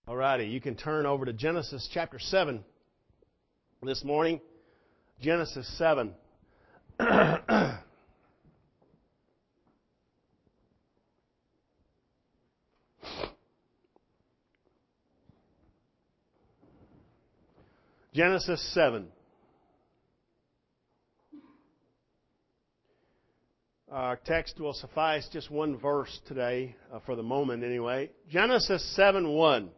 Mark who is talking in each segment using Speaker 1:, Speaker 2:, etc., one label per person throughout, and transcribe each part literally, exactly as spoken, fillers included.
Speaker 1: Alrighty, you can turn over to Genesis chapter seven this morning. Genesis seven. Genesis seven. Our text will suffice just one verse today, uh, for the moment anyway. Genesis seven one.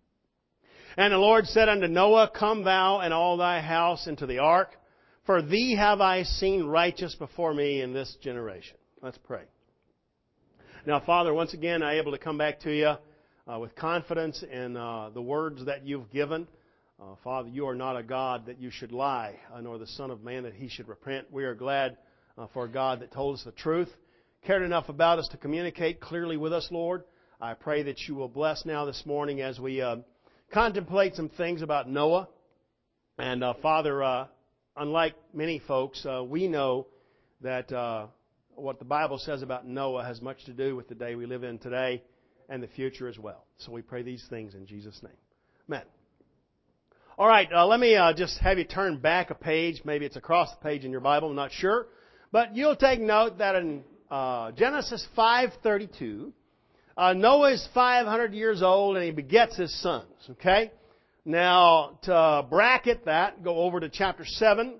Speaker 1: And the Lord said unto Noah, Come thou and all thy house into the ark, for thee have I seen righteous before me in this generation. Let's pray. Now, Father, once again, I'm able to come back to you uh, with confidence in uh, the words that you've given. Uh, Father, you are not a God that you should lie, uh, nor the Son of Man that he should repent. We are glad uh, for a God that told us the truth, cared enough about us to communicate clearly with us, Lord. I pray that you will bless now this morning as we uh, contemplate some things about Noah. And uh, Father, uh, unlike many folks, uh, we know that uh, what the Bible says about Noah has much to do with the day we live in today and the future as well. So we pray these things in Jesus' name. Amen. All right, uh, let me uh, just have you turn back a page. Maybe it's across the page in your Bible, I'm not sure. But you'll take note that in uh, Genesis five thirty-two, Uh, Noah is five hundred years old and he begets his sons, okay? Now, to bracket that, go over to chapter seven,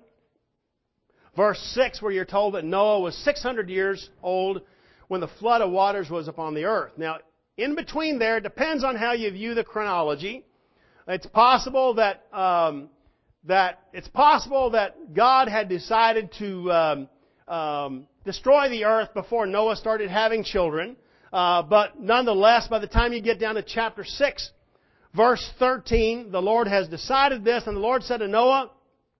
Speaker 1: verse six, where you're told that Noah was six hundred years old when the flood of waters was upon the earth. Now, in between there, it depends on how you view the chronology. It's possible that, um, that, it's possible that God had decided to, um, um, destroy the earth before Noah started having children. Uh, but nonetheless, by the time you get down to chapter six, verse thirteen, the Lord has decided this, and the Lord said to Noah,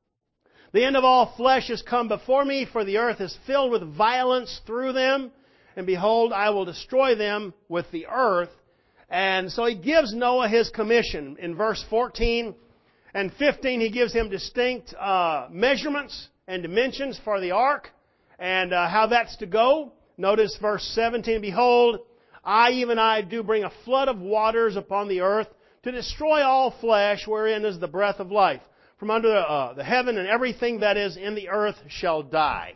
Speaker 1: The end of all flesh is come before me, for the earth is filled with violence through them, and behold, I will destroy them with the earth. And so he gives Noah his commission. In verse fourteen and fifteen, he gives him distinct uh, measurements and dimensions for the ark, and uh, how that's to go. Notice verse seventeen, Behold, I, even I, do bring a flood of waters upon the earth to destroy all flesh, wherein is the breath of life. From under uh, the heaven and everything that is in the earth shall die.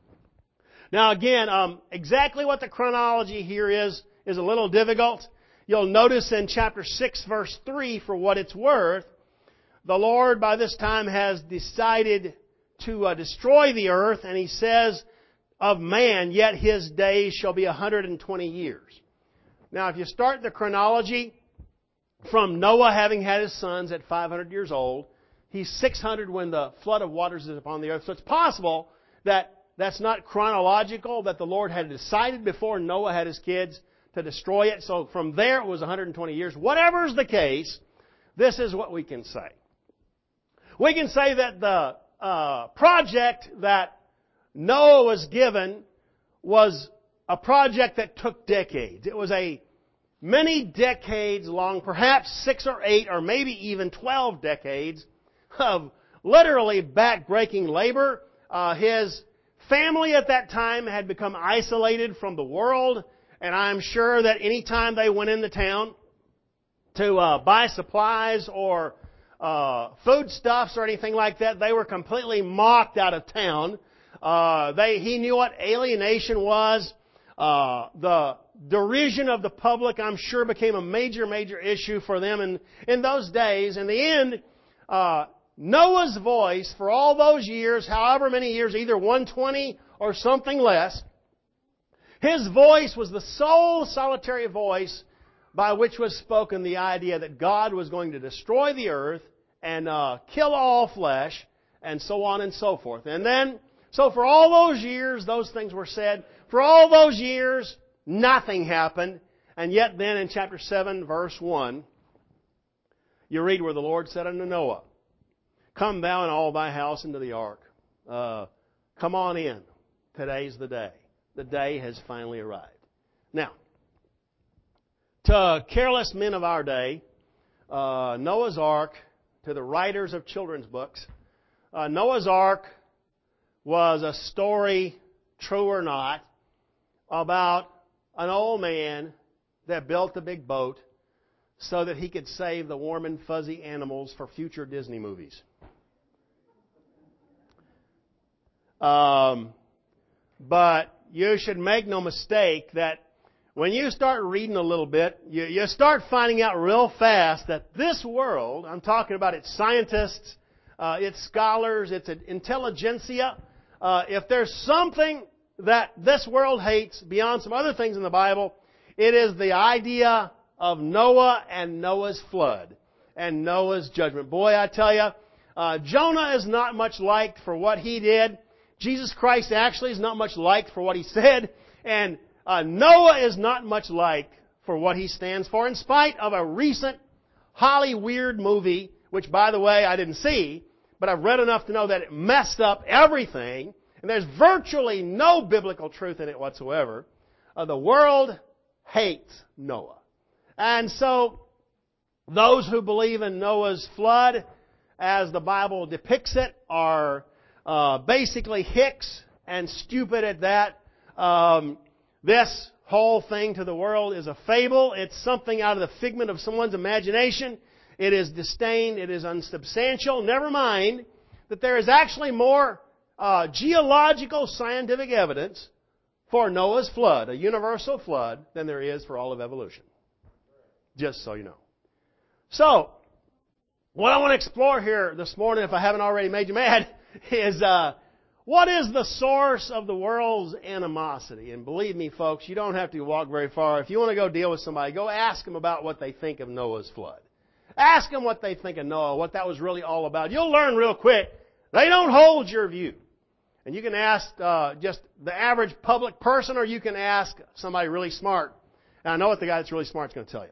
Speaker 1: Now again, um, exactly what the chronology here is, is a little difficult. You'll notice in chapter six, verse three, for what it's worth, the Lord by this time has decided to uh, destroy the earth, and He says, of man, yet his days shall be one hundred twenty years. Now, if you start the chronology from Noah having had his sons at five hundred years old, he's six hundred when the flood of waters is upon the earth. So it's possible that that's not chronological, that the Lord had decided before Noah had his kids to destroy it. So from there it was one hundred twenty years. Whatever's the case, this is what we can say. We can say that the uh, project that Noah was given was a project that took decades. It was a many decades long, perhaps six or eight or maybe even twelve decades of literally back-breaking labor. Uh, his family at that time had become isolated from the world, and I'm sure that any time they went into town to uh, buy supplies or uh, foodstuffs or anything like that, they were completely mocked out of town. Uh, they, he knew what alienation was. Uh, the derision of the public, I'm sure, became a major, major issue for them in, in those days. In the end, uh, Noah's voice for all those years, however many years, either one hundred twenty or something less, his voice was the sole solitary voice by which was spoken the idea that God was going to destroy the earth and uh, kill all flesh, and so on and so forth. And then, so for all those years, those things were said. For all those years, nothing happened. And yet then in chapter seven, verse one, you read where the Lord said unto Noah, Come thou and all thy house into the ark. Uh, come on in. Today's the day. The day has finally arrived. Now, to careless men of our day, uh, Noah's Ark, to the writers of children's books, uh, Noah's Ark was a story, true or not, about an old man that built a big boat, so that he could save the warm and fuzzy animals for future Disney movies. Um, but you should make no mistake that when you start reading a little bit, you, you start finding out real fast that this world, I'm talking about its scientists, uh, its scholars, its intelligentsia, uh, if there's something that this world hates beyond some other things in the Bible, it is the idea of Noah and Noah's flood and Noah's judgment. Boy, I tell you, uh, Jonah is not much liked for what he did. Jesus Christ actually is not much liked for what he said. And uh, Noah is not much liked for what he stands for, in spite of a recent Hollyweird movie, which, by the way, I didn't see, but I've read enough to know that it messed up everything, and there's virtually no biblical truth in it whatsoever. Uh, the world hates Noah. And so, those who believe in Noah's flood, as the Bible depicts it, are uh, basically hicks and stupid at that. Um, this whole thing to the world is a fable. It's something out of the figment of someone's imagination. It is disdained. It is unsubstantial. Never mind that there is actually more uh, geological scientific evidence for Noah's flood, a universal flood, than there is for all of evolution. Just so you know. So, what I want to explore here this morning, if I haven't already made you mad, is uh, what is the source of the world's animosity? And believe me, folks, you don't have to walk very far. If you want to go deal with somebody, go ask them about what they think of Noah's flood. Ask them what they think of Noah, what that was really all about. You'll learn real quick. They don't hold your view. And you can ask uh, just the average public person, or you can ask somebody really smart. And I know what the guy that's really smart is going to tell you.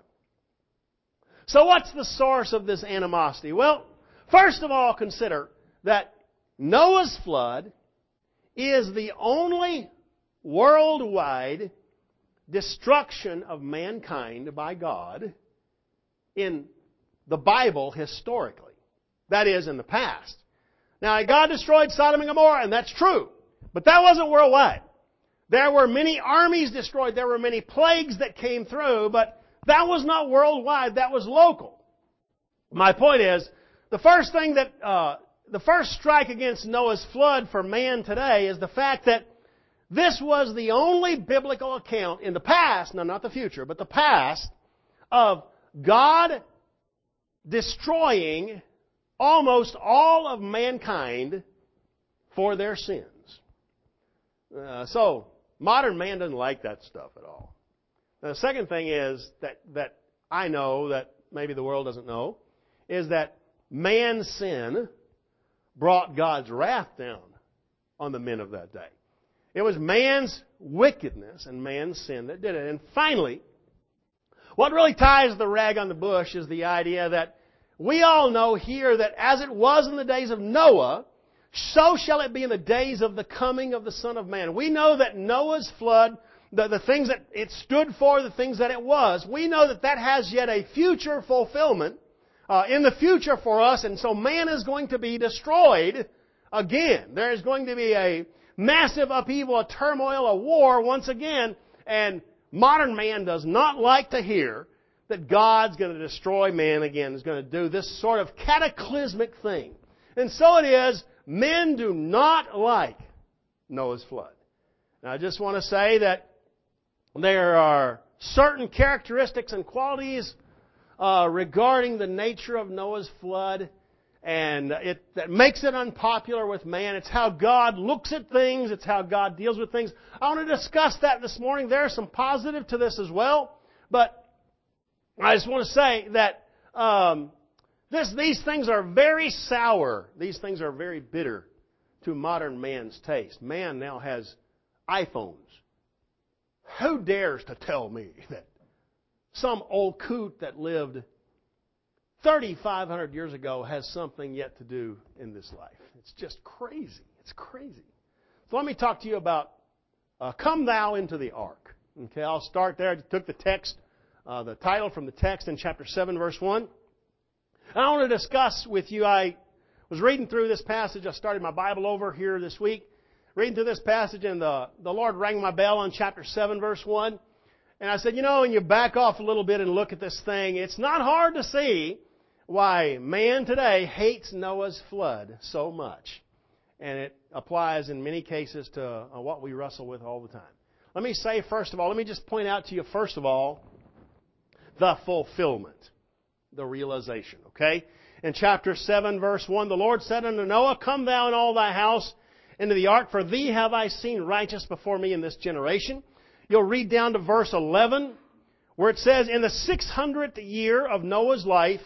Speaker 1: So what's the source of this animosity? Well, first of all, consider that Noah's flood is the only worldwide destruction of mankind by God in the Bible historically. That is, in the past. Now, God destroyed Sodom and Gomorrah, and that's true. But that wasn't worldwide. There were many armies destroyed. There were many plagues that came through, but that was not worldwide. That was local. My point is, the first thing that, uh, the first strike against Noah's flood for man today is the fact that this was the only biblical account in the past, no, not the future, but the past, of God destroying almost all of mankind for their sins. Uh, so, modern man doesn't like that stuff at all. Now, the second thing is that, that I know that maybe the world doesn't know, is that man's sin brought God's wrath down on the men of that day. It was man's wickedness and man's sin that did it. And finally, what really ties the rag on the bush is the idea that we all know here that as it was in the days of Noah, so shall it be in the days of the coming of the Son of Man. We know that Noah's flood, the, the things that it stood for, the things that it was, we know that that has yet a future fulfillment uh, in the future for us, and so man is going to be destroyed again. There is going to be a massive upheaval, a turmoil, a war once again, and modern man does not like to hear that God's going to destroy man again, is going to do this sort of cataclysmic thing. And so it is, men do not like Noah's flood. Now, I just want to say that there are certain characteristics and qualities uh, regarding the nature of Noah's flood, and it that makes it unpopular with man. It's how God looks at things. It's how God deals with things. I want to discuss that this morning. There's some positive to this as well, but I just want to say that um, this, these things are very sour. These things are very bitter to modern man's taste. Man now has iPhones. Who dares to tell me that some old coot that lived thirty-five hundred years ago has something yet to do in this life? It's just crazy. It's crazy. So let me talk to you about uh, Come Thou into the Ark. Okay, I'll start there. I took the text, uh, the title from the text in chapter seven, verse one. And I want to discuss with you, I was reading through this passage. I started my Bible over here this week. Reading through this passage, and the, the Lord rang my bell on chapter seven, verse one. And I said, you know, when you back off a little bit and look at this thing, it's not hard to see why man today hates Noah's flood so much. And it applies in many cases to uh, what we wrestle with all the time. Let me say, first of all, let me just point out to you, first of all, the fulfillment, the realization, okay? In chapter seven, verse one, the Lord said unto Noah, Come thou and all thy house into the ark, for thee have I seen righteous before me in this generation. You'll read down to verse eleven, where it says, In the six hundredth year of Noah's life,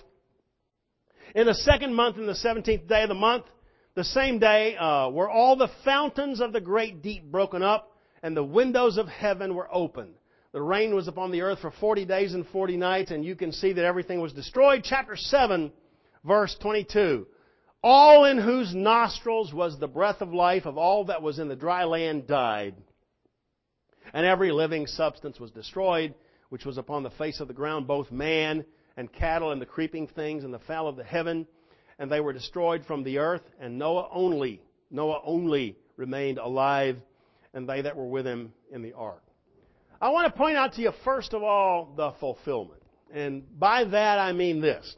Speaker 1: in the second month, in the seventeenth day of the month, the same day uh, were all the fountains of the great deep broken up, and the windows of heaven were opened. The rain was upon the earth for forty days and forty nights, and you can see that everything was destroyed. Chapter seven, verse twenty-two. All in whose nostrils was the breath of life of all that was in the dry land died. And every living substance was destroyed, which was upon the face of the ground, both man and cattle and the creeping things and the fowl of the heaven. And they were destroyed from the earth, and Noah only, Noah only remained alive, and they that were with him in the ark. I want to point out to you, first of all, the fulfillment. And by that I mean this.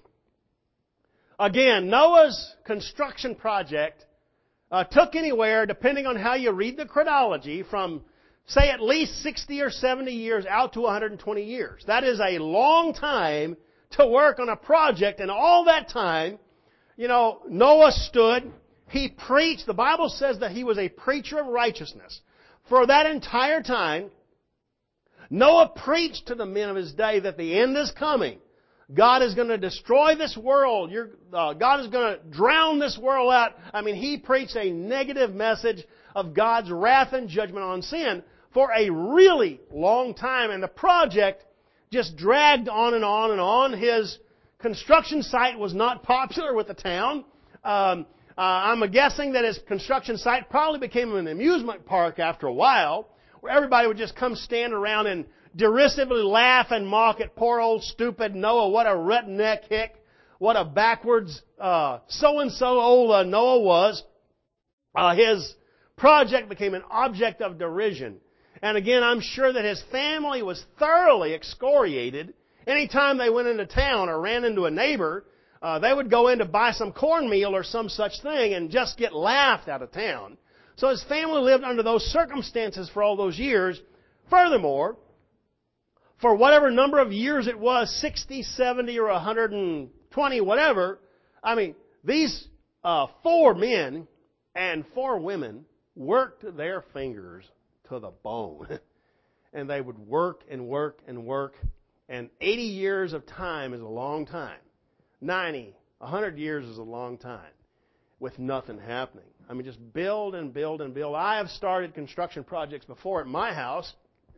Speaker 1: Again, Noah's construction project uh, took anywhere, depending on how you read the chronology, from, say, at least sixty or seventy years out to one hundred twenty years. That is a long time to work on a project, and all that time, you know, Noah stood, he preached. The Bible says that he was a preacher of righteousness. For that entire time, Noah preached to the men of his day that the end is coming. God is going to destroy this world. You're, uh, God is going to drown this world out. I mean, he preached a negative message of God's wrath and judgment on sin for a really long time. And the project just dragged on and on and on. His construction site was not popular with the town. Um, uh, I'm guessing that his construction site probably became an amusement park after a while, where everybody would just come stand around and derisively laugh and mock at poor old stupid Noah. What a redneck hick. What a backwards uh, so-and-so old uh, Noah was. Uh, his project became an object of derision. And again, I'm sure that his family was thoroughly excoriated. Anytime they went into town or ran into a neighbor, uh, they would go in to buy some cornmeal or some such thing and just get laughed out of town. So his family lived under those circumstances for all those years. Furthermore, for whatever number of years it was, sixty, seventy, or one hundred twenty, whatever, I mean, these uh, four men and four women worked their fingers to the bone. And they would work and work and work. And eighty years of time is a long time. ninety, one hundred years is a long time with nothing happening. I mean, just build and build and build. I have started construction projects before at my house.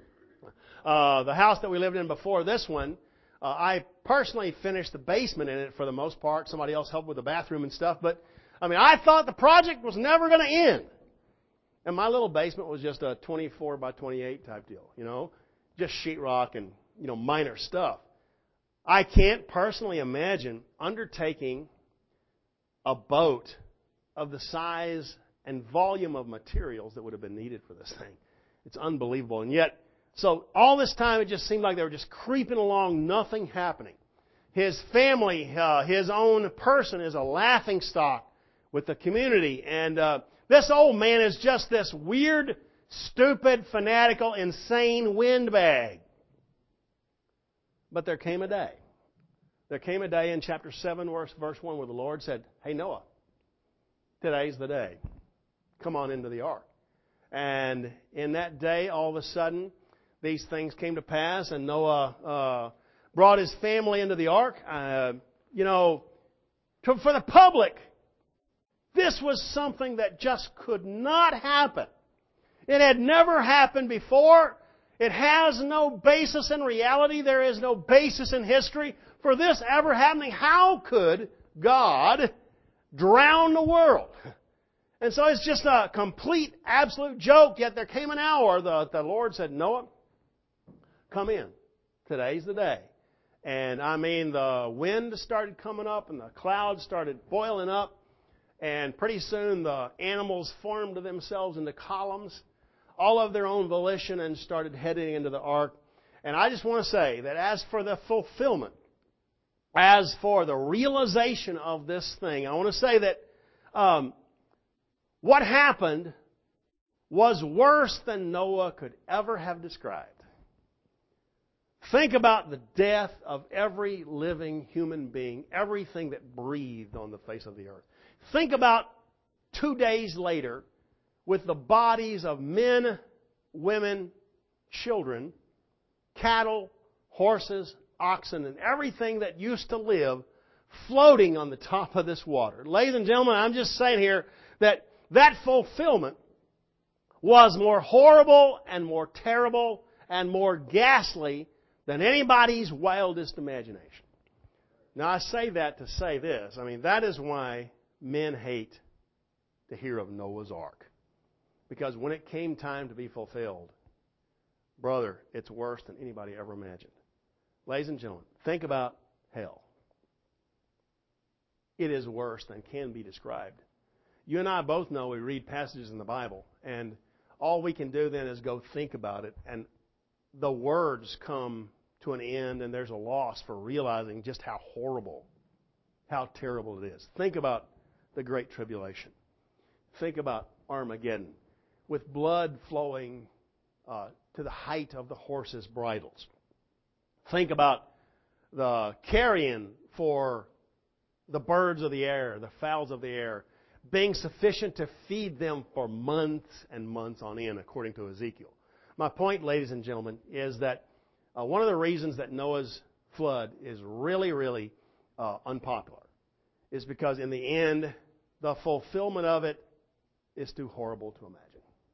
Speaker 1: Uh, the house that we lived in before this one, uh, I personally finished the basement in it for the most part. Somebody else helped with the bathroom and stuff. But, I mean, I thought the project was never going to end. And my little basement was just a twenty-four by twenty-eight type deal, you know, just sheetrock and, you know, minor stuff. I can't personally imagine undertaking a boat of the size and volume of materials that would have been needed for this thing. It's unbelievable. And yet, so all this time it just seemed like they were just creeping along, nothing happening. His family, uh, his own person is a laughingstock with the community. And uh, this old man is just this weird, stupid, fanatical, insane windbag. But there came a day. There came a day in chapter seven, verse, verse one, where the Lord said, Hey, Noah, today's the day. Come on into the ark. And in that day, all of a sudden, these things came to pass, and Noah uh, brought his family into the ark. Uh, you know, to, for the public, this was something that just could not happen. It had never happened before. It has no basis in reality. There is no basis in history for this ever happening. How could God drown the world? And so it's just a complete, absolute joke. Yet there came an hour, the, the Lord said, Noah, come in. Today's the day. And I mean, the wind started coming up and the clouds started boiling up. And pretty soon the animals formed themselves into columns, all of their own volition, and started heading into the ark. And I just want to say that as for the fulfillment, as for the realization of this thing, I want to say that um, what happened was worse than Noah could ever have described. Think about the death of every living human being, everything that breathed on the face of the earth. Think about two days later with the bodies of men, women, children, cattle, horses, oxen, and everything that used to live floating on the top of this water. Ladies and gentlemen, I'm just saying here that that fulfillment was more horrible and more terrible and more ghastly than anybody's wildest imagination. Now, I say that to say this. I mean, that is why men hate to hear of Noah's Ark. Because when it came time to be fulfilled, brother, it's worse than anybody ever imagined. Ladies and gentlemen, think about hell. It is worse than can be described. You and I both know we read passages in the Bible, and all we can do then is go think about it, and the words come to an end, and there's a loss for realizing just how horrible, how terrible it is. Think about the Great Tribulation. Think about Armageddon, with blood flowing uh, to the height of the horses' bridles. Think about the carrion for the birds of the air, the fowls of the air, being sufficient to feed them for months and months on end, according to Ezekiel. My point, ladies and gentlemen, is that uh, one of the reasons that Noah's flood is really, really uh, unpopular is because in the end, the fulfillment of it is too horrible to imagine.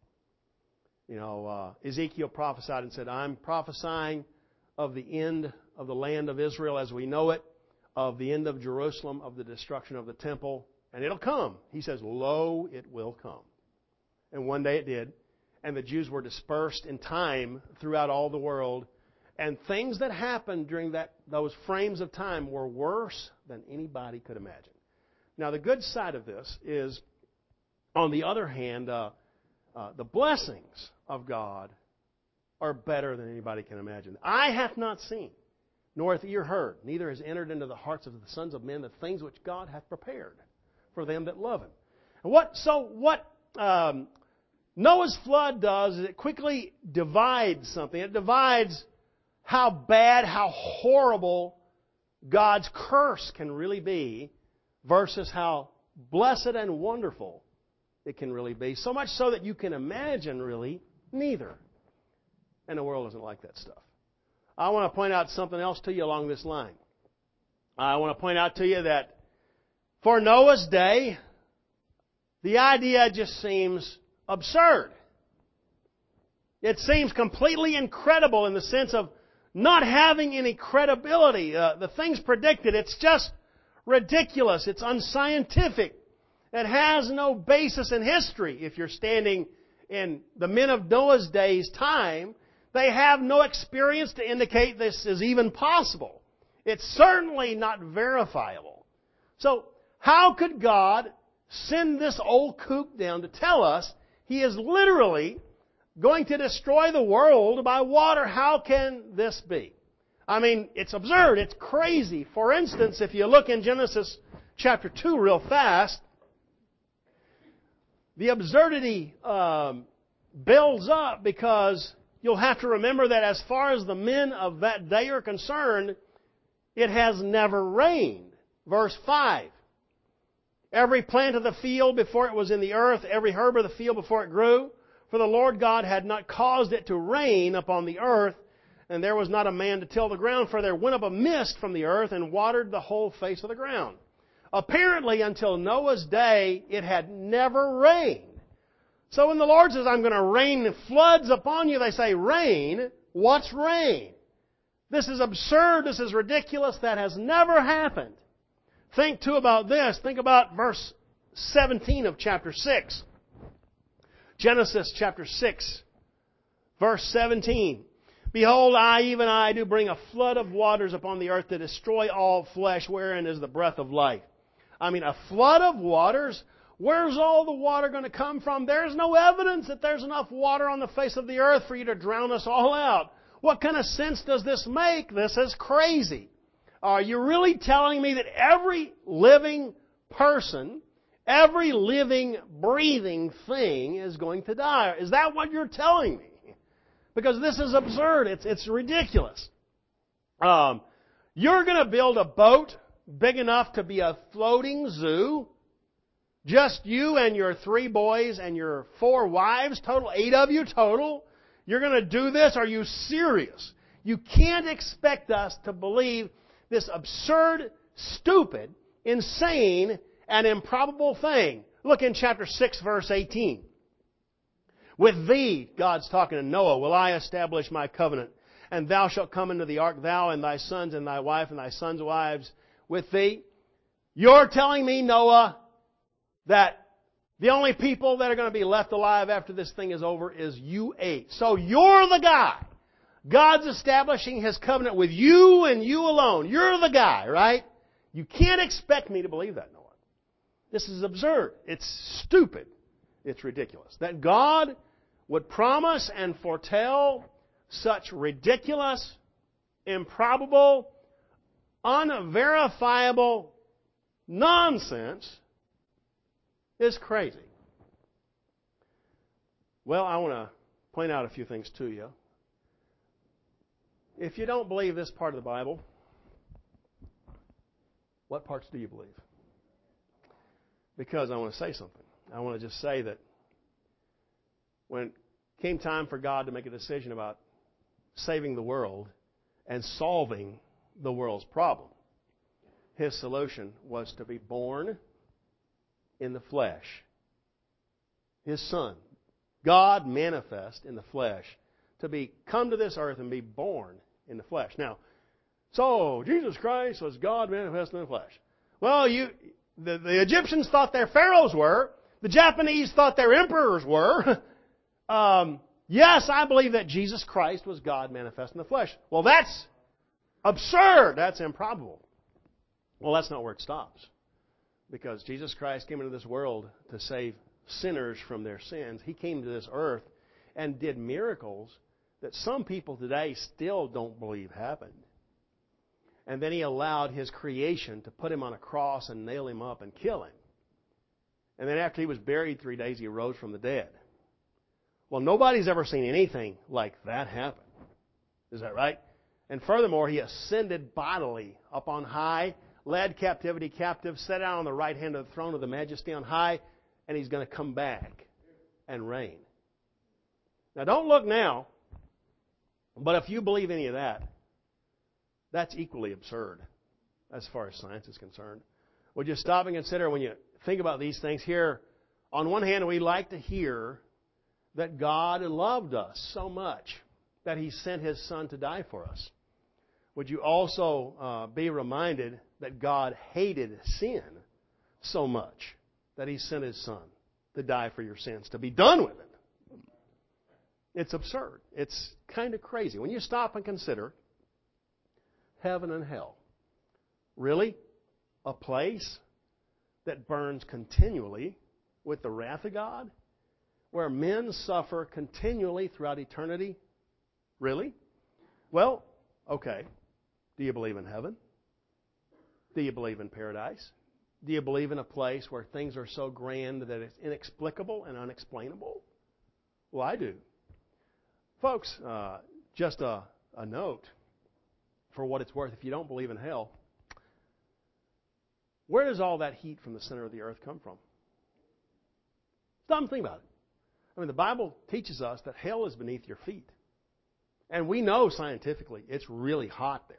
Speaker 1: You know, uh, Ezekiel prophesied and said, I'm prophesying of the end of the land of Israel as we know it, of the end of Jerusalem, of the destruction of the temple, and it'll come. He says, lo, it will come. And one day it did. And the Jews were dispersed in time throughout all the world. And things that happened during that those frames of time were worse than anybody could imagine. Now, the good side of this is, on the other hand, uh, uh, the blessings of God are better than anybody can imagine. Eye hath not seen, nor hath ear heard, neither has entered into the hearts of the sons of men the things which God hath prepared for them that love Him. And what? So what um, Noah's flood does is it quickly divides something. It divides how bad, how horrible God's curse can really be versus how blessed and wonderful it can really be. So much so that you can imagine, really, neither. And the world doesn't like that stuff. I want to point out something else to you along this line. I want to point out to you that for Noah's day, the idea just seems absurd. It seems completely incredible in the sense of not having any credibility. Uh, the things predicted, it's just ridiculous. It's unscientific. It has no basis in history. If you're standing in the men of Noah's day's time, they have no experience to indicate this is even possible. It's certainly not verifiable. So, how could God send this old kook down to tell us He is literally going to destroy the world by water? How can this be? I mean, it's absurd. It's crazy. For instance, if you look in Genesis chapter two real fast, the absurdity um, builds up because you'll have to remember that as far as the men of that day are concerned, it has never rained. Verse five. Every plant of the field before it was in the earth, every herb of the field before it grew, for the Lord God had not caused it to rain upon the earth, and there was not a man to till the ground, for there went up a mist from the earth and watered the whole face of the ground. Apparently, until Noah's day, it had never rained. So when the Lord says, I'm going to rain floods upon you, they say, rain? What's rain? This is absurd. This is ridiculous. That has never happened. Think, too, about this. Think about verse seventeen of chapter six. Genesis chapter six, verse seventeen. Behold, I, even I, do bring a flood of waters upon the earth to destroy all flesh, wherein is the breath of life. I mean, a flood of waters? Where's all the water going to come from? There's no evidence that there's enough water on the face of the earth for you to drown us all out. What kind of sense does this make? This is crazy. Are you really telling me that every living person, every living, breathing thing is going to die? Is that what you're telling me? Because this is absurd. It's, it's ridiculous. Um, you're going to build a boat big enough to be a floating zoo. Just you and your three boys and your four wives, total, eight of you total. You're going to do this? Are you serious? You can't expect us to believe this absurd, stupid, insane, and improbable thing. Look in chapter six, verse eighteen. With thee, God's talking to Noah, will I establish my covenant, and thou shalt come into the ark, thou and thy sons and thy wife and thy sons' wives with thee. You're telling me, Noah, that the only people that are going to be left alive after this thing is over is you eight. So you're the guy. God's establishing His covenant with you and you alone. You're the guy, right? You can't expect me to believe that, Noah. This is absurd. It's stupid. It's ridiculous. That God would promise and foretell such ridiculous, improbable, unverifiable nonsense is crazy. Well, I want to point out a few things to you. If you don't believe this part of the Bible, what parts do you believe? Because I want to say something. I want to just say that when it came time for God to make a decision about saving the world and solving the world's problem, His solution was to be born in the flesh. His Son, God manifest in the flesh, to be come to this earth and be born in the flesh. Now, so Jesus Christ was God manifest in the flesh. Well, you the, the Egyptians thought their pharaohs were. The Japanese thought their emperors were. um, yes, I believe that Jesus Christ was God manifest in the flesh. Well, that's absurd. That's improbable. Well, that's not where it stops. Because Jesus Christ came into this world to save sinners from their sins. He came to this earth and did miracles that some people today still don't believe happened. And then He allowed His creation to put Him on a cross and nail Him up and kill Him. And then after He was buried three days, He arose from the dead. Well, nobody's ever seen anything like that happen. Is that right? And furthermore, He ascended bodily up on high, led captivity captive, sat down on the right hand of the throne of the Majesty on high, and He's going to come back and reign. Now, don't look now, but if you believe any of that, that's equally absurd as far as science is concerned. Would you stop and consider when you think about these things here? On one hand, we like to hear that God loved us so much that He sent His Son to die for us. Would you also uh, be reminded that God hated sin so much that He sent His Son to die for your sins, to be done with it? It's absurd. It's kind of crazy. When you stop and consider heaven and hell, really? A place that burns continually with the wrath of God? Where men suffer continually throughout eternity? Really? Well, okay. Do you believe in heaven? Do you believe in paradise? Do you believe in a place where things are so grand that it's inexplicable and unexplainable? Well, I do. Folks, uh, just a, a note for what it's worth. If you don't believe in hell, where does all that heat from the center of the earth come from? Stop and think about it. I mean, the Bible teaches us that hell is beneath your feet. And we know scientifically it's really hot there.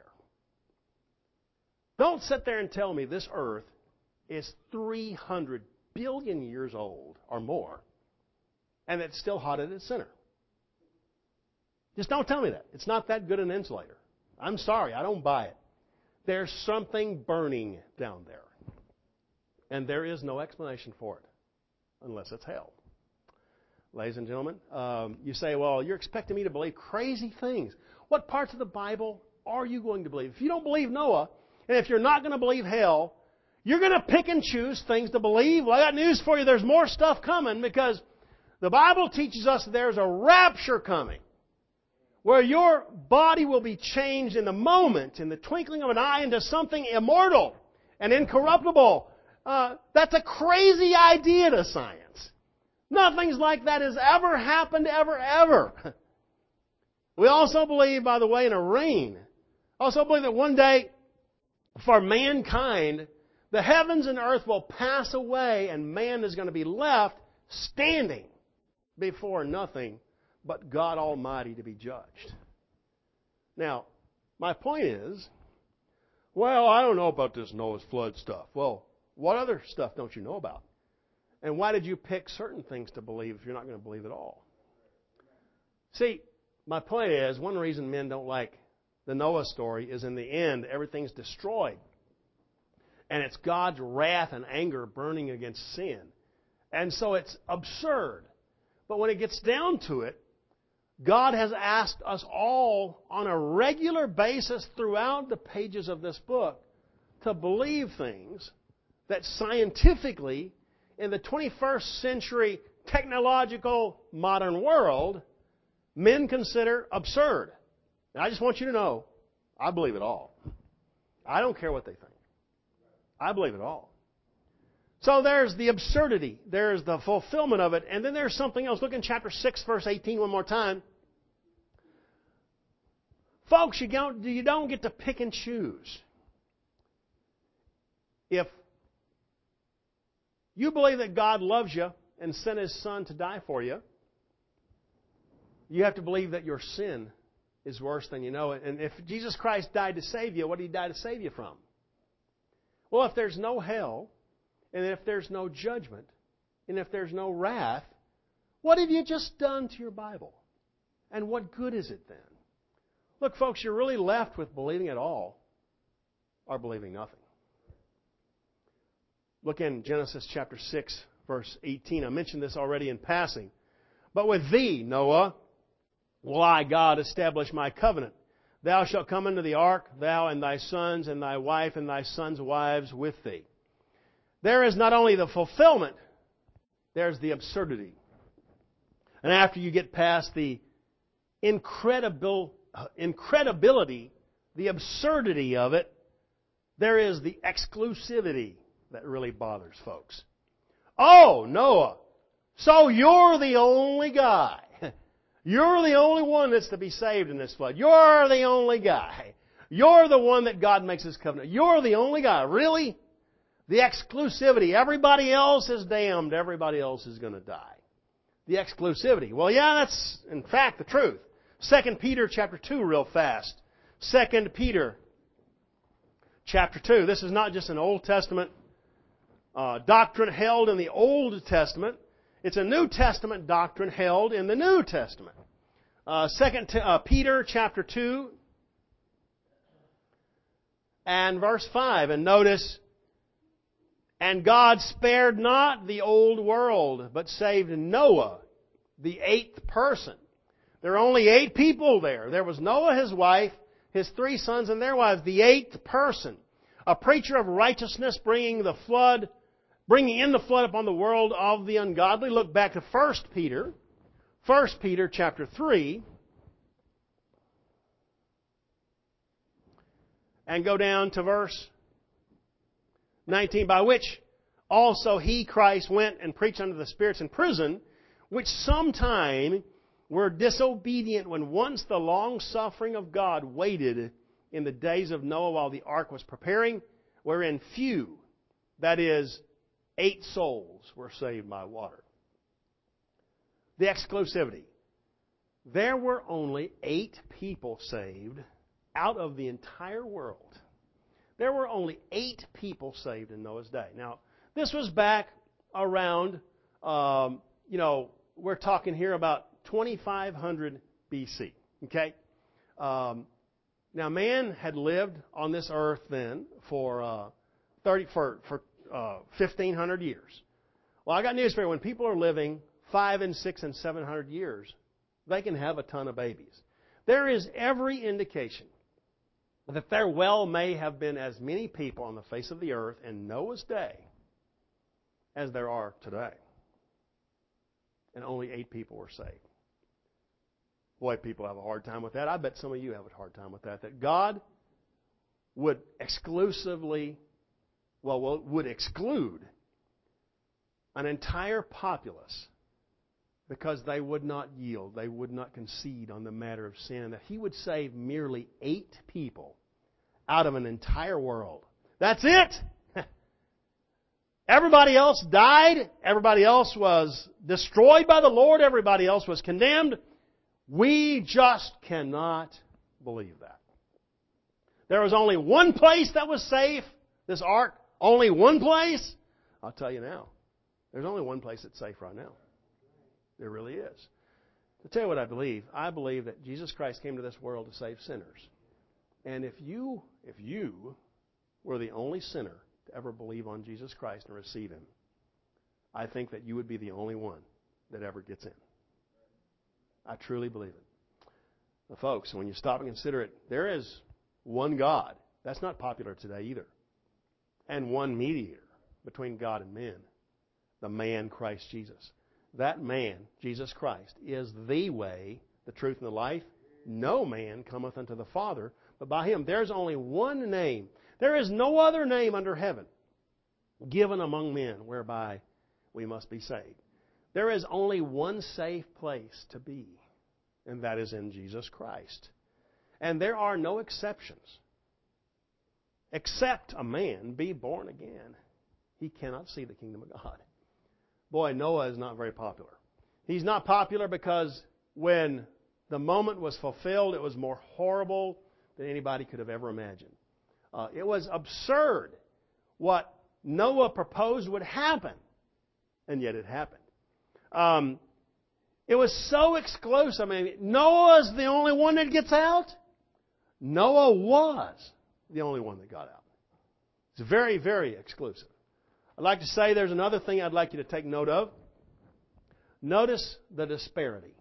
Speaker 1: Don't sit there and tell me this earth is three hundred billion years old or more, and it's still hot at its center. Just don't tell me that. It's not that good an insulator. I'm sorry, I don't buy it. There's something burning down there. And there is no explanation for it, unless it's hell. Ladies and gentlemen, um, you say, well, you're expecting me to believe crazy things. What parts of the Bible are you going to believe? If you don't believe Noah, and if you're not going to believe hell, you're going to pick and choose things to believe. Well, I got news for you. There's more stuff coming, because the Bible teaches us there's a rapture coming. where your body will be changed in the moment, in the twinkling of an eye, into something immortal and incorruptible. Uh, that's a crazy idea to science. Nothing like that has ever happened, ever, ever. We also believe, by the way, in a reign. Also believe that one day, for mankind, the heavens and earth will pass away and man is going to be left standing before nothing but God Almighty to be judged. Now, my point is, well, I don't know about this Noah's flood stuff. Well, what other stuff don't you know about? And why did you pick certain things to believe if you're not going to believe at all? See, my point is, one reason men don't like the Noah story is in the end, everything's destroyed. And it's God's wrath and anger burning against sin. And so it's absurd. But when it gets down to it, God has asked us all on a regular basis throughout the pages of this book to believe things that scientifically, in the twenty-first century technological modern world, men consider absurd. And I just want you to know, I believe it all. I don't care what they think. I believe it all. So there's the absurdity. There's the fulfillment of it. And then there's something else. Look in chapter six, verse eighteen one more time. Folks, you don't, you don't get to pick and choose. If you believe that God loves you and sent His Son to die for you, you have to believe that your sin is worse than you know it. And if Jesus Christ died to save you, what did He die to save you from? Well, if there's no hell, and if there's no judgment, and if there's no wrath, what have you just done to your Bible? And what good is it then? Look, folks, you're really left with believing it all or believing nothing. Look in Genesis chapter six, verse eighteen. I mentioned this already in passing. But with thee, Noah, will I, God, establish my covenant. Thou shalt come into the ark, thou and thy sons and thy wife and thy sons' wives with thee. There is not only the fulfillment, there's the absurdity. And after you get past the incredible, incredibility, the absurdity of it, there is the exclusivity that really bothers folks. Oh, Noah, so you're the only guy. You're the only one that's to be saved in this flood. You're the only guy. You're the one that God makes His covenant. You're the only guy. Really? The exclusivity. Everybody else is damned. Everybody else is going to die. The exclusivity. Well, yeah, that's in fact the truth. Second Peter chapter two real fast. Second Peter chapter two. This is not just an Old Testament uh, doctrine held in the Old Testament. It's a New Testament doctrine held in the New Testament. Uh, Second uh, Peter chapter two and verse five. And notice, and God spared not the old world, but saved Noah, the eighth person. There are only eight people there. There was Noah, his wife, his three sons, and their wives, the eighth person. A preacher of righteousness bringing the flood bringing in the flood upon the world of the ungodly. Look back to First Peter. First Peter chapter three. And go down to verse nineteen. By which also He, Christ, went and preached unto the spirits in prison, which sometime were disobedient when once the long suffering of God waited in the days of Noah while the ark was preparing, wherein few, that is, eight souls were saved by water. The exclusivity. There were only eight people saved out of the entire world. There were only eight people saved in Noah's day. Now, this was back around, um, you know, we're talking here about twenty-five hundred B C. Okay? Um, now, man had lived on this earth then for uh, thirty for for Uh, fifteen hundred years. Well, I got news for you. When people are living five and six and seven hundred years, they can have a ton of babies. There is every indication that there well may have been as many people on the face of the earth in Noah's day as there are today. And only eight people were saved. Boy, people have a hard time with that. I bet some of you have a hard time with that. That God would exclusively, well, would exclude an entire populace because they would not yield, they would not concede on the matter of sin. That He would save merely eight people out of an entire world. That's it! Everybody else died. Everybody else was destroyed by the Lord. Everybody else was condemned. We just cannot believe that. There was only one place that was safe, this ark. Only one place. I'll tell you now. There's only one place that's safe right now. There really is. To tell you what I believe, I believe that Jesus Christ came to this world to save sinners. And if you, if you were the only sinner to ever believe on Jesus Christ and receive Him, I think that you would be the only one that ever gets in. I truly believe it. Now, folks, when you stop and consider it, there is one God. That's not popular today either. And one mediator between God and men, the man Christ Jesus. That man, Jesus Christ, is the way, the truth, and the life. No man cometh unto the Father but by Him. There's only one name. There is no other name under heaven given among men whereby we must be saved. There is only one safe place to be, and that is in Jesus Christ. And there are no exceptions. Except a man be born again, he cannot see the kingdom of God. Boy, Noah is not very popular. He's not popular because when the moment was fulfilled, it was more horrible than anybody could have ever imagined. Uh, it was absurd what Noah proposed would happen, and yet it happened. Um, it was so exclusive. I mean, Noah's the only one that gets out. Noah was the only one that got out. It's very, very exclusive. I'd like to say there's another thing I'd like you to take note of. Notice the disparity.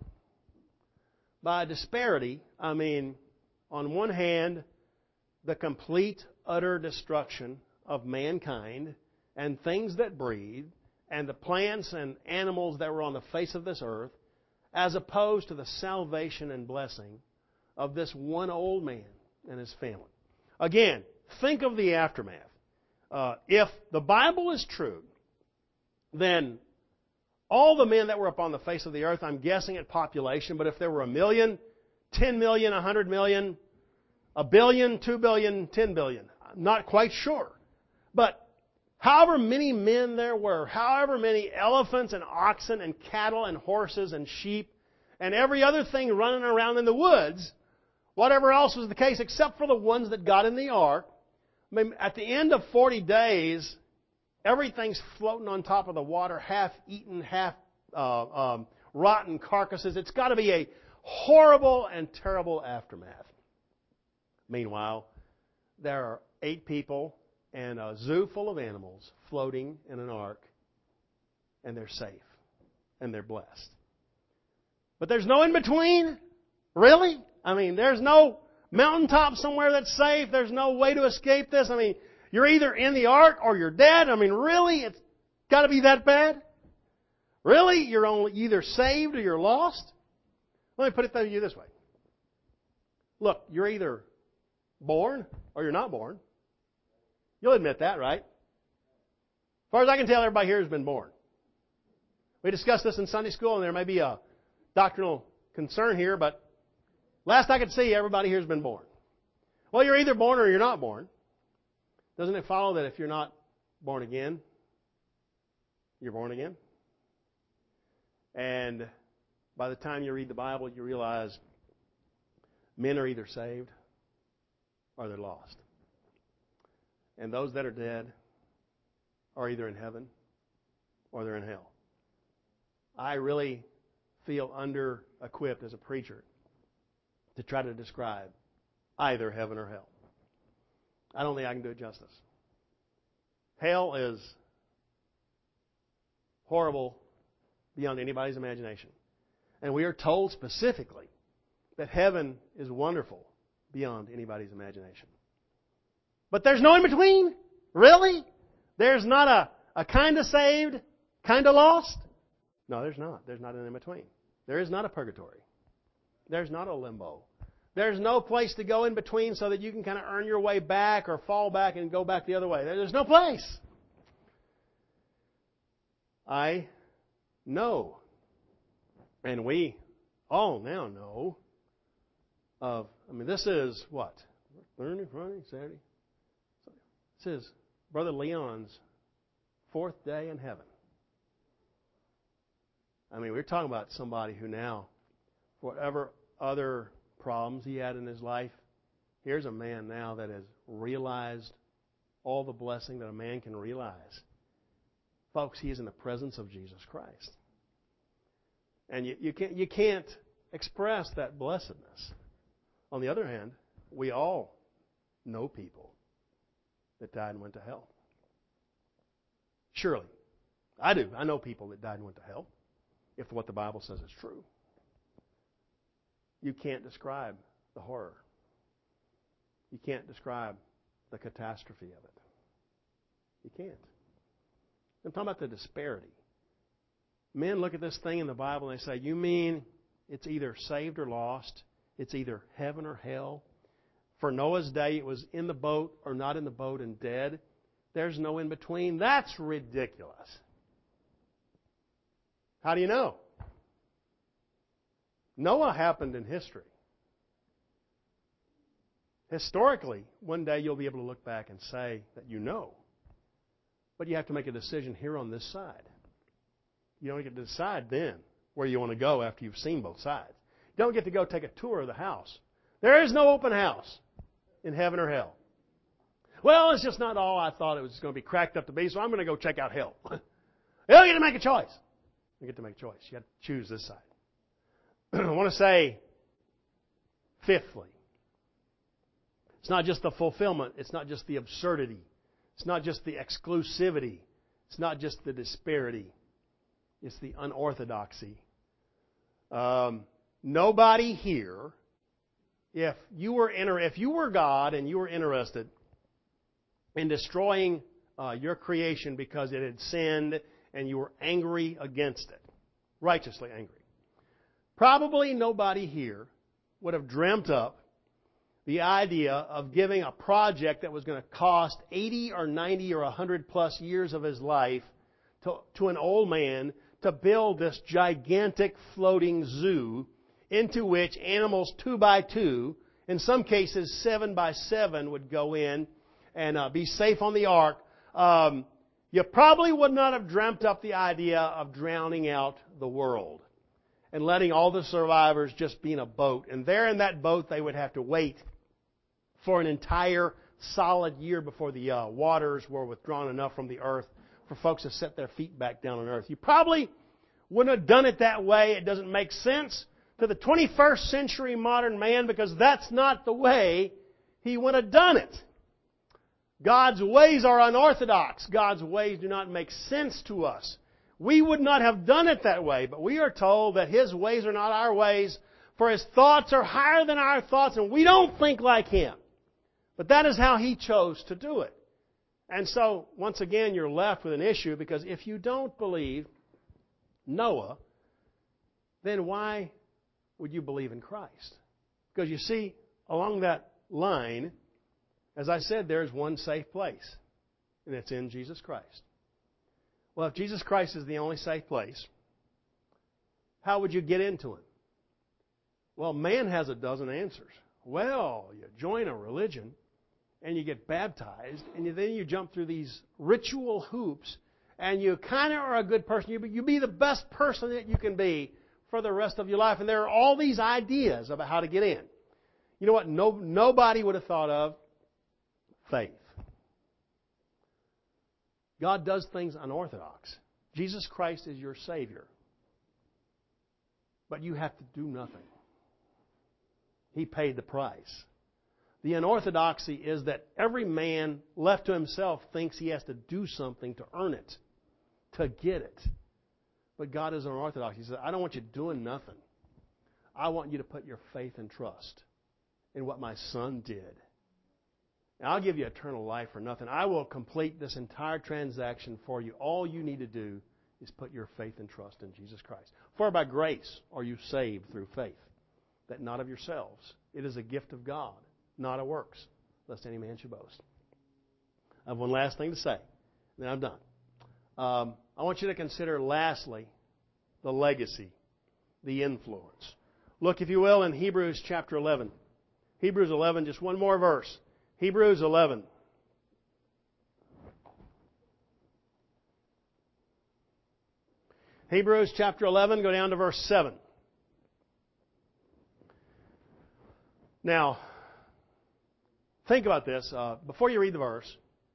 Speaker 1: By disparity, I mean, on one hand, the complete, utter destruction of mankind and things that breathe and the plants and animals that were on the face of this earth, as opposed to the salvation and blessing of this one old man and his family. Again, think of the aftermath. Uh, if the Bible is true, then all the men that were upon the face of the earth, I'm guessing at population, but if there were a million, ten million, a hundred million, a billion, two billion, ten billion, I'm not quite sure. But however many men there were, however many elephants and oxen and cattle and horses and sheep and every other thing running around in the woods, whatever else was the case, except for the ones that got in the ark, I mean, at the end of forty days, everything's floating on top of the water, half eaten, half uh, um, rotten carcasses. It's got to be a horrible and terrible aftermath. Meanwhile, there are eight people and a zoo full of animals floating in an ark, and they're safe, and they're blessed. But there's no in-between? Really? I mean, there's no mountaintop somewhere that's safe. There's no way to escape this. I mean, you're either in the ark or you're dead. I mean, really? It's got to be that bad? Really? You're only either saved or you're lost? Let me put it to you this way. Look, you're either born or you're not born. You'll admit that, right? As far as I can tell, everybody here has been born. We discussed this in Sunday school, and there may be a doctrinal concern here, but last I could see, everybody here has been born. Well, you're either born or you're not born. Doesn't it follow that if you're not born again, you're born again? And by the time you read the Bible, you realize men are either saved or they're lost. And those that are dead are either in heaven or they're in hell. I really feel under-equipped as a preacher to try to describe either heaven or hell. I don't think I can do it justice. Hell is horrible beyond anybody's imagination. And we are told specifically that heaven is wonderful beyond anybody's imagination. But there's no in-between? Really? There's not a, a kind of saved, kind of lost? No, there's not. There's not an in-between. There is not a purgatory. There's not a limbo. There's no place to go in between so that you can kind of earn your way back or fall back and go back the other way. There's no place. I know, and we all now know of, I mean, this is what? Thursday, Friday, Saturday? This is Brother Leon's fourth day in heaven. I mean, we're talking about somebody who now, whatever other problems he had in his life, here's a man now that has realized all the blessing that a man can realize. Folks, he is in the presence of Jesus Christ. And you, you can't you can't express that blessedness. On the other hand, we all know people that died and went to hell. Surely. I do. I know people that died and went to hell, if what the Bible says is true. You can't describe the horror. You can't describe the catastrophe of it. You can't. I'm talking about the disparity. Men look at this thing in the Bible and they say, you mean it's either saved or lost? It's either heaven or hell? For Noah's day, it was in the boat or not in the boat and dead. There's no in between. That's ridiculous. How do you know? Noah happened in history. Historically, one day you'll be able to look back and say that you know. But you have to make a decision here on this side. You don't get to decide then where you want to go after you've seen both sides. You don't get to go take a tour of the house. There is no open house in heaven or hell. Well, it's just not all I thought it was going to be cracked up to be, so I'm going to go check out hell. You don't get to make a choice. You get to make a choice. You have to choose this side. I want to say, fifthly, it's not just the fulfillment. It's not just the absurdity. It's not just the exclusivity. It's not just the disparity. It's the unorthodoxy. Um, nobody here, if you were inter- if you were God and you were interested in destroying uh, your creation because it had sinned and you were angry against it, righteously angry, probably nobody here would have dreamt up the idea of giving a project that was going to cost eighty or ninety or one hundred plus years of his life to, to an old man to build this gigantic floating zoo into which animals two by two, in some cases seven by seven, would go in and uh, be safe on the ark. Um, you probably would not have dreamt up the idea of drowning out the world and letting all the survivors just be in a boat. And there in that boat they would have to wait for an entire solid year before the uh, waters were withdrawn enough from the earth for folks to set their feet back down on earth. You probably wouldn't have done it that way. It doesn't make sense to the twenty-first century modern man because that's not the way he would have done it. God's ways are unorthodox. God's ways do not make sense to us. We would not have done it that way, but we are told that His ways are not our ways, for His thoughts are higher than our thoughts, and we don't think like Him. But that is how He chose to do it. And so, once again, you're left with an issue, because if you don't believe Noah, then why would you believe in Christ? Because you see, along that line, as I said, there's one safe place, and it's in Jesus Christ. Well, if Jesus Christ is the only safe place, how would you get into Him? Well, man has a dozen answers. Well, you join a religion, and you get baptized, and you, then you jump through these ritual hoops, and you kind of are a good person. You be, you be the best person that you can be for the rest of your life. And there are all these ideas about how to get in. You know what no, nobody would have thought of? Faith. God does things unorthodox. Jesus Christ is your Savior. But you have to do nothing. He paid the price. The unorthodoxy is that every man left to himself thinks he has to do something to earn it, to get it. But God is unorthodox. He says, I don't want you doing nothing. I want you to put your faith and trust in what my Son did. And I'll give you eternal life for nothing. I will complete this entire transaction for you. All you need to do is put your faith and trust in Jesus Christ. For by grace are you saved through faith. that not of yourselves. It is a gift of God, not of works, lest any man should boast. I have one last thing to say, then I'm done. Um, I want you to consider, lastly, the legacy, the influence. Look, if you will, in Hebrews chapter eleven. Hebrews eleven, just one more verse. Hebrews eleven. Hebrews chapter eleven, go down to verse seven. Now, think about this. Uh, before you read the verse,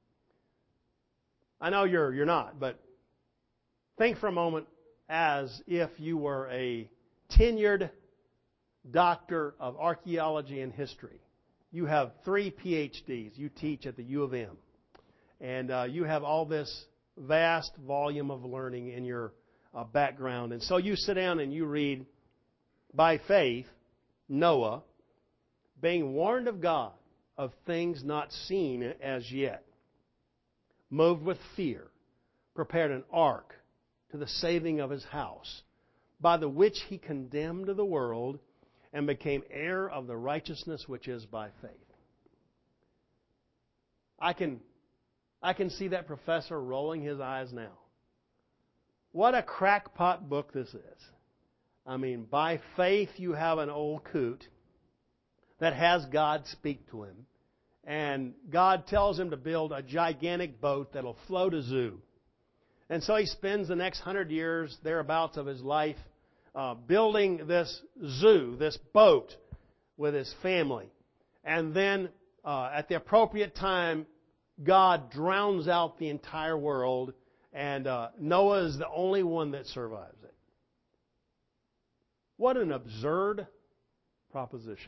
Speaker 1: I know you're you're not, but think for a moment as if you were a tenured doctor of archaeology and history. You have three P H Ds. You teach at the U of M. And uh, you have all this vast volume of learning in your uh, background. And so you sit down and you read, by faith, Noah, being warned of God of things not seen as yet, moved with fear, prepared an ark to the saving of his house, by the which he condemned the world and became heir of the righteousness which is by faith. I can, I can see that professor rolling his eyes now. What a crackpot book this is. I mean, by faith you have an old coot that has God speak to him. And God tells him to build a gigantic boat that'll float a zoo. And so he spends the next hundred years, thereabouts of his life, uh, building this zoo, this boat, with his family. And then, uh, at the appropriate time, God drowns out the entire world, and uh, Noah is the only one that survives it. What an absurd proposition.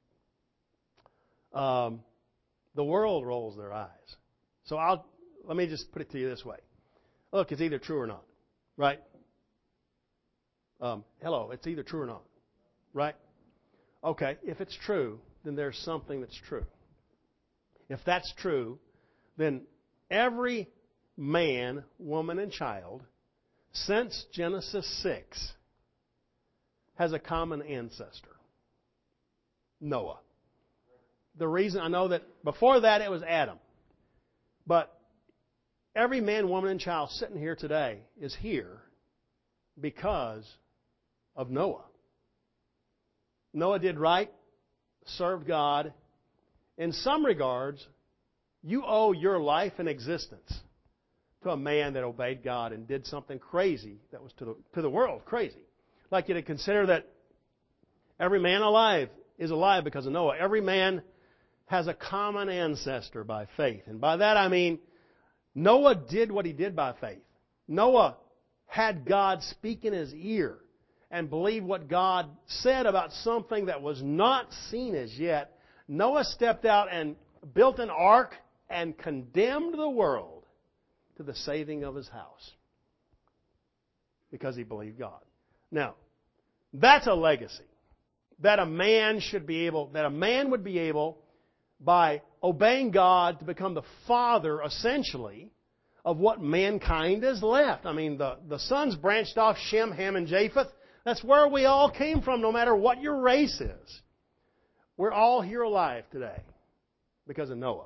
Speaker 1: Um, the world rolls their eyes. So I'll let me just put it to you this way. Look, it's either true or not, right? Um, hello, it's either true or not, right? Okay, if it's true, then there's something that's true. If that's true, then every man, woman, and child since Genesis six has a common ancestor, Noah. The reason, I know that before that it was Adam. But every man, woman, and child sitting here today is here because of Noah. Noah did right, served God. In some regards, you owe your life and existence to a man that obeyed God and did something crazy that was to the, to the world crazy. I'd like you to consider that every man alive is alive because of Noah. Every man has a common ancestor by faith. And by that I mean Noah did what he did by faith. Noah had God speak in his ear and believed what God said about something that was not seen as yet. Noah stepped out and built an ark and condemned the world to the saving of his house because he believed God. Now, that's a legacy that a man should be able, that a man would be able, by obeying God, to become the father, essentially, of what mankind has left. I mean, the, the sons branched off Shem, Ham, and Japheth. That's where we all came from, no matter what your race is. We're all here alive today because of Noah.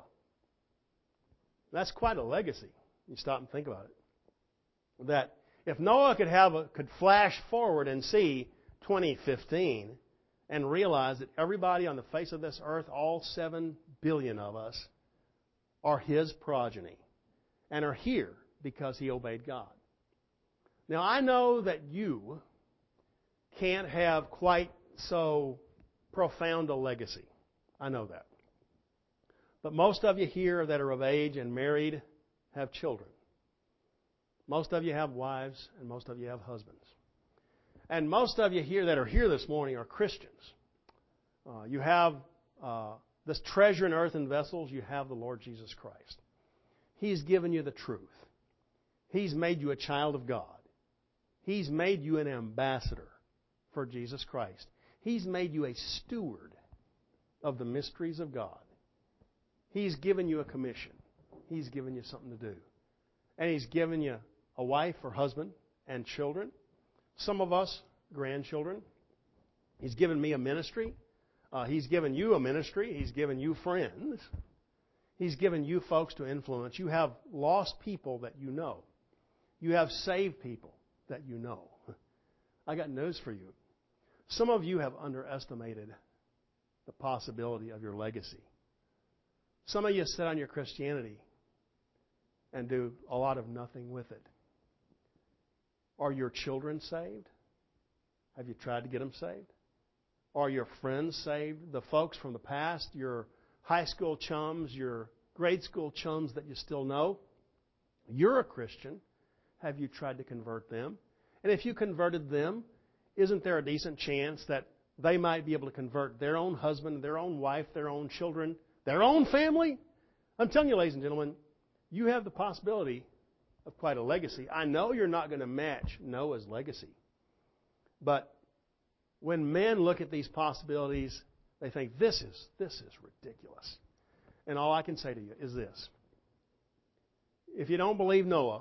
Speaker 1: That's quite a legacy. You stop and think about it. That if Noah could have a, could flash forward and see twenty fifteen and realize that everybody on the face of this earth, all seven billion of us, are his progeny and are here because he obeyed God. Now, I know that you can't have quite so profound a legacy. I know that. But most of you here that are of age and married have children. Most of you have wives, and most of you have husbands. And most of you here that are here this morning are Christians. Uh, you have uh, this treasure in earthen vessels. You have the Lord Jesus Christ. He's given you the truth. He's made you a child of God. He's made you an ambassador for Jesus Christ. He's made you a steward of the mysteries of God. He's given you a commission. He's given you something to do. And He's given you a wife or husband and children. Some of us, grandchildren. He's given me a ministry. Uh, he's given you a ministry. He's given you friends. He's given you folks to influence. You have lost people that you know. You have saved people that you know. I got news for you. Some of you have underestimated the possibility of your legacy. Some of you sit on your Christianity and do a lot of nothing with it. Are your children saved? Have you tried to get them saved? Are your friends saved? The folks from the past, your high school chums, your grade school chums that you still know? You're a Christian. Have you tried to convert them? And if you converted them, isn't there a decent chance that they might be able to convert their own husband, their own wife, their own children, their own family? I'm telling you, ladies and gentlemen, you have the possibility of quite a legacy. I know you're not going to match Noah's legacy. But when men look at these possibilities, they think, this is, this is ridiculous. And all I can say to you is this. If you don't believe Noah,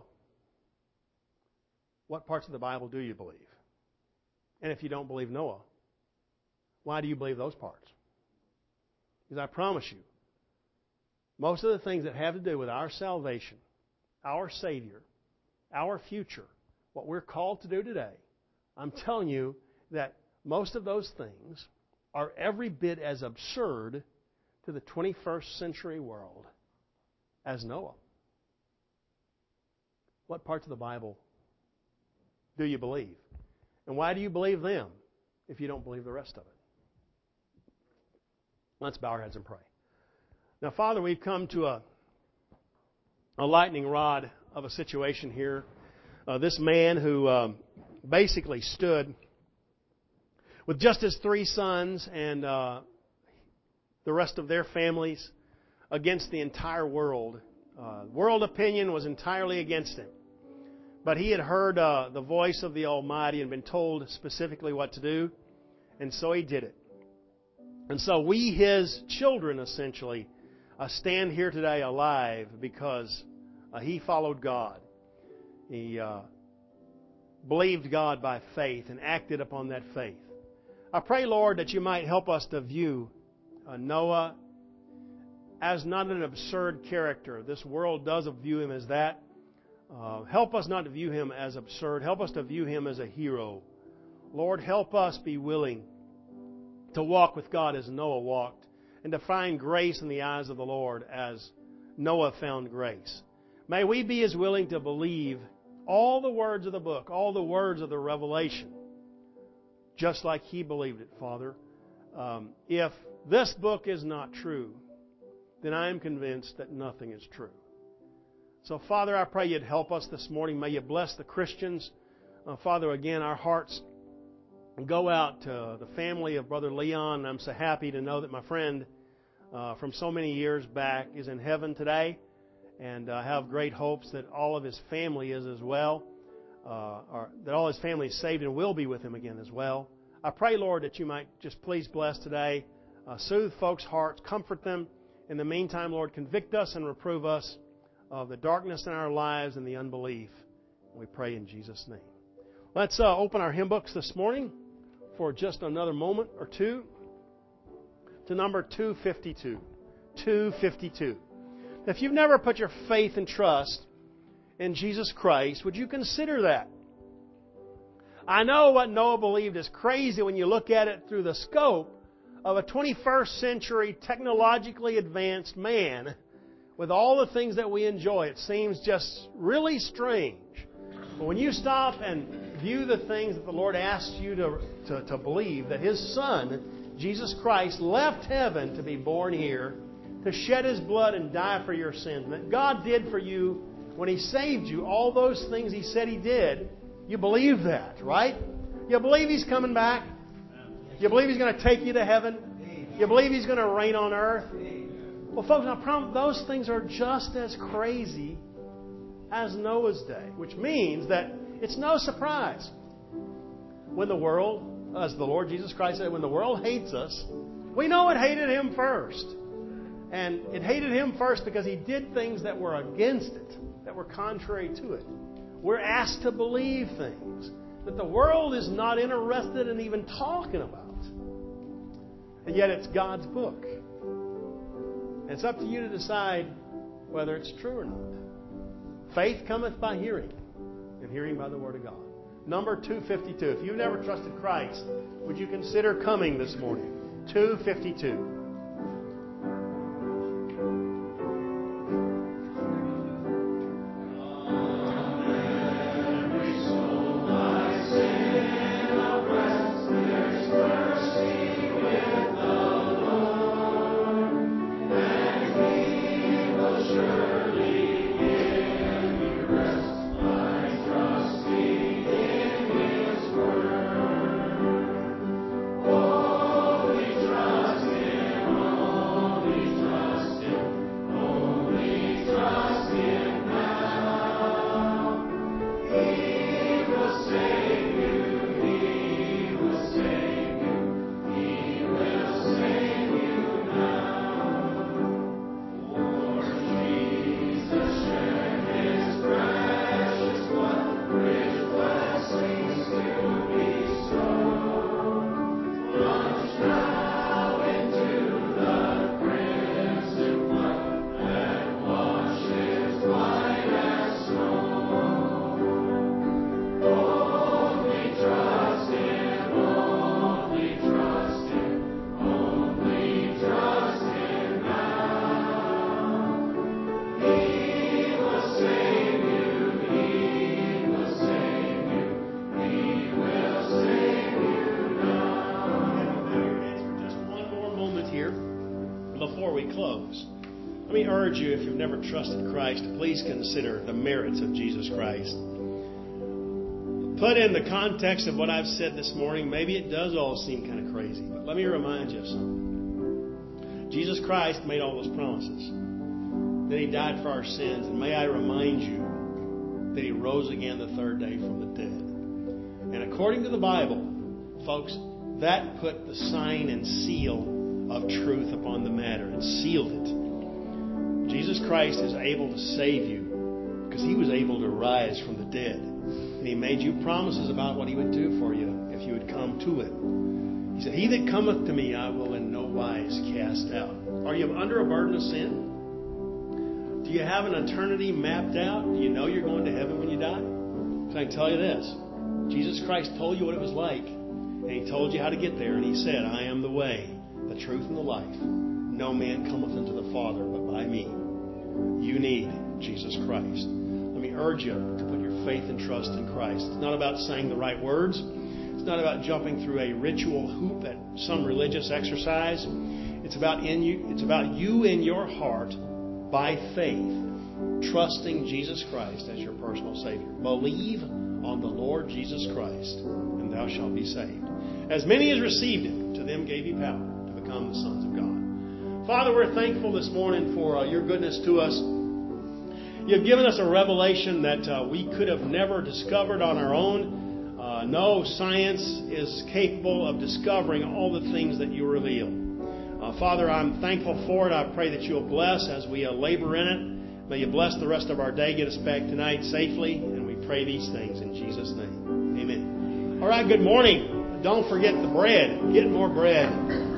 Speaker 1: what parts of the Bible do you believe? And if you don't believe Noah, why do you believe those parts? Because I promise you, most of the things that have to do with our salvation, our Savior, our future, what we're called to do today, I'm telling you that most of those things are every bit as absurd to the twenty-first century world as Noah. What parts of the Bible do you believe? And why do you believe them if you don't believe the rest of it? Let's bow our heads and pray. Now, Father, we've come to a, a lightning rod of a situation here. Uh, this man who um, basically stood with just his three sons and uh, the rest of their families against the entire world. Uh, world opinion was entirely against him. But he had heard uh, the voice of the Almighty and been told specifically what to do, and so he did it. And so we, his children, essentially, uh, stand here today alive because uh, he followed God. He uh, believed God by faith and acted upon that faith. I pray, Lord, that you might help us to view uh, Noah as not an absurd character. This world does view him as that. Uh, help us not to view him as absurd. Help us to view him as a hero. Lord, help us be willing to walk with God as Noah walked and to find grace in the eyes of the Lord as Noah found grace. May we be as willing to believe all the words of the book, all the words of the Revelation, just like he believed it, Father. Um, if this book is not true, then I am convinced that nothing is true. So, Father, I pray you'd help us this morning. May you bless the Christians. Uh, Father, again, our hearts go out to the family of Brother Leon. I'm so happy to know that my friend uh, from so many years back is in heaven today. And I have great hopes that all of his family is as well. Uh, or that all his family is saved and will be with him again as well. I pray, Lord, that you might just please bless today. Uh, soothe folks' hearts. Comfort them. In the meantime, Lord, convict us and reprove us of the darkness in our lives and the unbelief. We pray in Jesus' name. Let's uh, open our hymn books this morning for just another moment or two to number two fifty-two. two fifty-two. If you've never put your faith and trust in Jesus Christ, would you consider that? I know what Noah believed is crazy when you look at it through the scope of a twenty-first century technologically advanced man. With all the things that we enjoy, it seems just really strange. But when you stop and view the things that the Lord asks you to, to, to believe, that His Son, Jesus Christ, left heaven to be born here, to shed His blood and die for your sins, and that God did for you when He saved you all those things He said He did, you believe that, right? You believe He's coming back? You believe He's going to take you to heaven? You believe He's going to reign on earth? Well, folks, I promise those things are just as crazy as Noah's day, which means that it's no surprise when the world, as the Lord Jesus Christ said, when the world hates us, we know it hated Him first. And it hated Him first because He did things that were against it, that were contrary to it. We're asked to believe things that the world is not interested in even talking about. And yet it's God's book. And it's up to you to decide whether it's true or not. Faith cometh by hearing, and hearing by the Word of God. Number two fifty-two. If you've never trusted Christ, would you consider coming this morning? two fifty-two. You, if you've never trusted Christ, please consider the merits of Jesus Christ. Put in the context of what I've said this morning, maybe it does all seem kind of crazy, but let me remind you of something. Jesus Christ made all those promises. That He died for our sins, and may I remind you that He rose again the third day from the dead. And according to the Bible, folks, that put the sign and seal of truth upon the matter and sealed it. Jesus Christ is able to save you because He was able to rise from the dead. And He made you promises about what He would do for you if you would come to Him. He said, "He that cometh to me, I will in no wise cast out." Are you under a burden of sin? Do you have an eternity mapped out? Do you know you're going to heaven when you die? So I can tell you this. Jesus Christ told you what it was like. And He told you how to get there. And He said, "I am the way, the truth, and the life. No man cometh unto the Father but by me." You need Jesus Christ. Let me urge you to put your faith and trust in Christ. It's not about saying the right words. It's not about jumping through a ritual hoop at some religious exercise. It's about in you. It's about you in your heart, by faith, trusting Jesus Christ as your personal Savior. Believe on the Lord Jesus Christ, and thou shalt be saved. As many as received Him, to them gave He power to become the sons of God. Father, we're thankful this morning for uh, your goodness to us. You've given us a revelation that uh, we could have never discovered on our own. Uh, no science is capable of discovering all the things that you reveal. Uh, Father, I'm thankful for it. I pray that you'll bless as we uh, labor in it. May you bless the rest of our day. Get us back tonight safely. And we pray these things in Jesus' name. Amen. All right, good morning. Don't forget the bread. Get more bread.